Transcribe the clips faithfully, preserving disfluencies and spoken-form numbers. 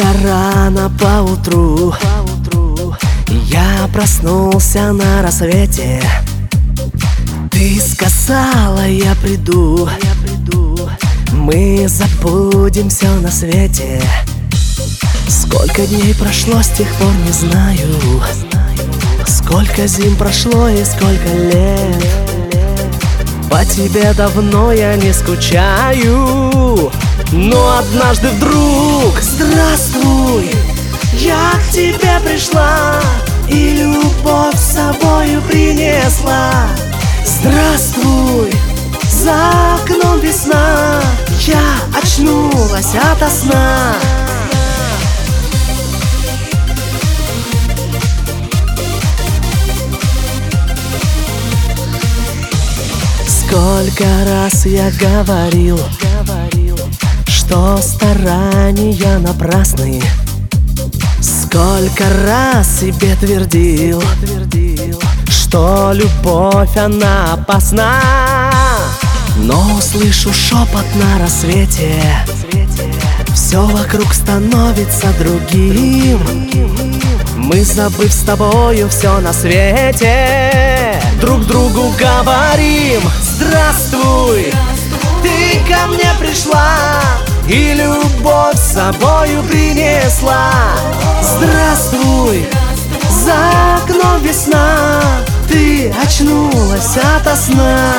Как-то рано поутру я проснулся на рассвете. Ты сказала, я приду, мы забудем все на свете. Сколько дней прошло с тех пор, не знаю. Сколько зим прошло и сколько лет. По тебе давно я не скучаю. Но однажды вдруг: здравствуй, я к тебе пришла и любовь с собою принесла. Здравствуй, за окном весна, я очнулась ото сна. Сколько раз я говорил, что старания напрасны. Сколько раз себе твердил, что любовь она опасна. Но услышу шепот на рассвете, все вокруг становится другим. Мы, забыв с тобою все на свете, друг другу говорим: здравствуй, ты ко мне пришла и любовь с собою принесла. Здравствуй, за окном весна, ты очнулась ото сна.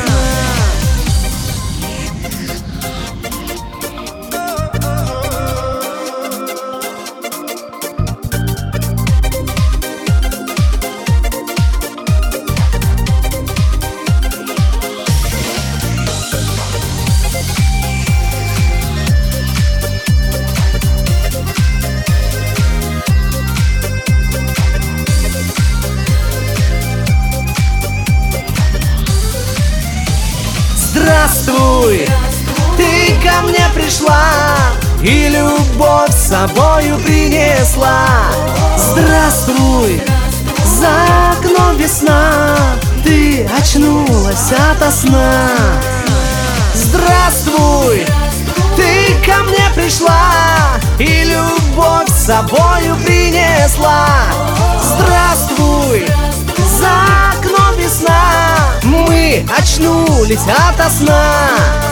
Здравствуй, ты ко мне пришла и любовь с собою принесла. Здравствуй, за окном весна, ты очнулась ото сна. Здравствуй, ты ко мне пришла и любовь с собою принесла. Здравствуй, за окном весна, мы очнулись ото сна.